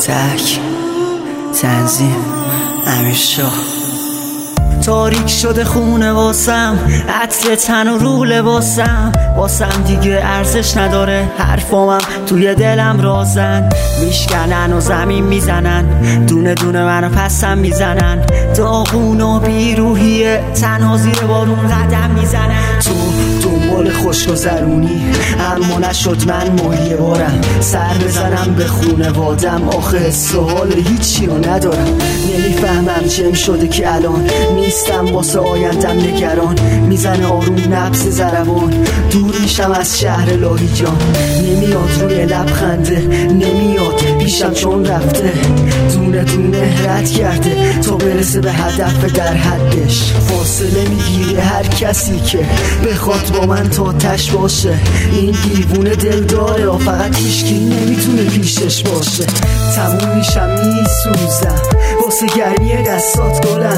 تک تنظیم امیرشاه. تاریک شده خونه واسم، عطر تن و رو لباسم، واسم دیگه ارزش نداره حرفامم توی دلم رازن. میشکنن و زمین میزنن، دونه دونه منو پسم میزنن. داغون و بیروحیه، تنها زیر بارون قدم میزنن. تو دنبال خوشگذرونی اما نشد من ماهی بارم. سر بزنم به خونوادم، آخه سوال هیچی رو ندارم. نمیفهمم چم شده که الان نیستم واسه آیندم نگران. میزنه آروم نبض ضربان، دور میشم از شهر لاهیجان. نمیاد روی لبخنده، نمیاد پیشم چون رفته. دونه دونه رد کرده تا برسه به هدف در حدش. فاصله میگیره هر کسی که بخواد با من تا تش باشه. این دیوونه دل داره و فقط هیچکی نمیتونه پیشش باشه. تموم میشم میسوزم واسه گرمی دستات گلم.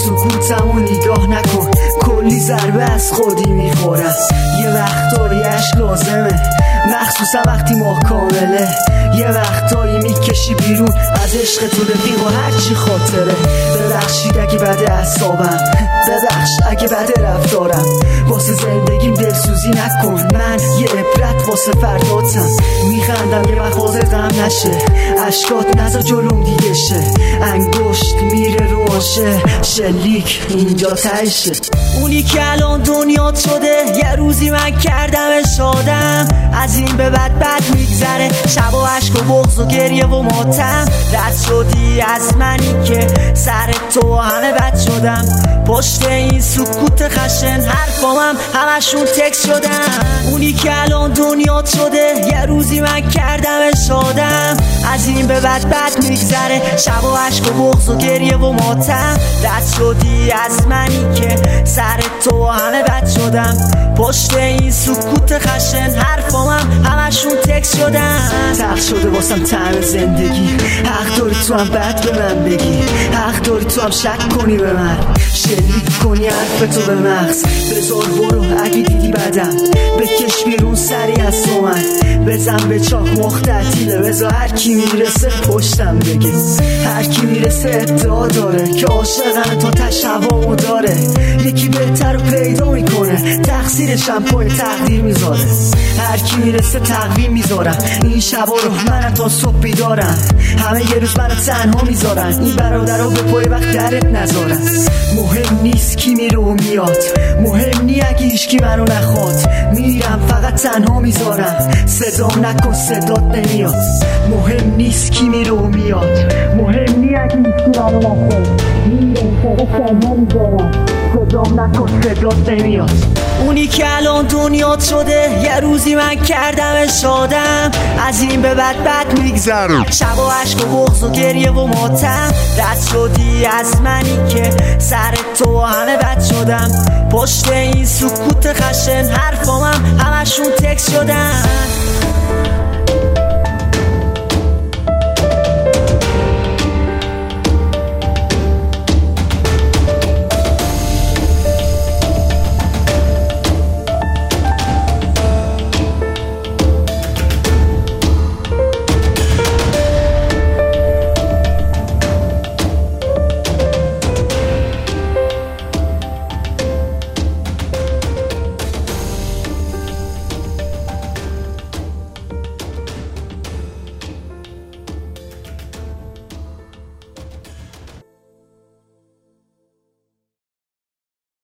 سکوتمو نگاه نکن، کلی ضربه از خودی میخورم. یه وقتایی عشق لازمه، مخصوصا وقتی ماه کامله. یه وقتایی میکشی بیرون از عشق تو رفیق و هرچی خاطره. ببخشید اگه بده اعصابم، ببخش اگه بده رفتارم. واسه زندگیم دلسوزی نکن، من یه عبرت واسه فرداتم. میخندم یه وقت حاضر غم نشه، اشکات نذار جلوم دیگه شه. انگشت میره رو آشه، شلیک اینجا تهشه. اونی که الان دنیا شده، یه روزی من کردمش آدم. از این به بعد بد میگذره، شب و عشق و بغض و گریه و ماتم. رد شدی از منی که سر تو همه بد شدم. پشت این سکوت خشن حرفامم همشون تکس شدن. اونی که الان دنیا شده، یه روزی من کردمش آدم. از این به بعد بد میگذره، شب و عشق و بغض و گریه و ماتم. رد شدی از منی که سر تو همه بد شدم. پشت این سکوت خشن حرفامم همشون تکس شدن. تلخ شده واسم طعم زندگی، حق داری تو هم بد به من بگی. حق داری تو هم شک کنی به من، شلیک کنی حرف تو به مغز. بذار برو اگه دیدی بدم، بکش بیرون سری از تو من. بزن به چاک مختتیله، بذار هر کی میرسه پشتم بگه. هر کی میرسه ادعا داره که عاشقن تا تشوامو داره. یکی بهتر رو پیدا میکنه، تقصیرشم پای تقدیر میذاره. هر کی میرسه تقویم میذارم، این شبا رو من تا صبح بیدارم. همه یه روز منو تنها میذارن، این برادرها به پای وقت درت نذارن. مهم نیست کی میره و میاد، مهم نی اگه هیچکی منو نخواد. میرم فقط تنها میذارم، صدام نکن صدات نمیاد. مهم نیست کی میره و میاد، مهم نی اگه هیچکی منو نخواد. میرم فقط تنها میذارم، صدام نکن صدات نمیاد. اونی که الان دنیا شده، یه روزی من کردمش آدم. از این به بعد بد میگذرم، شب و عشق و بغض و گریه و ماتم. رد شدی از منی که سر تو همه بد شدم. پشت این سکوت خشن حرفامم همشون تکس شدن.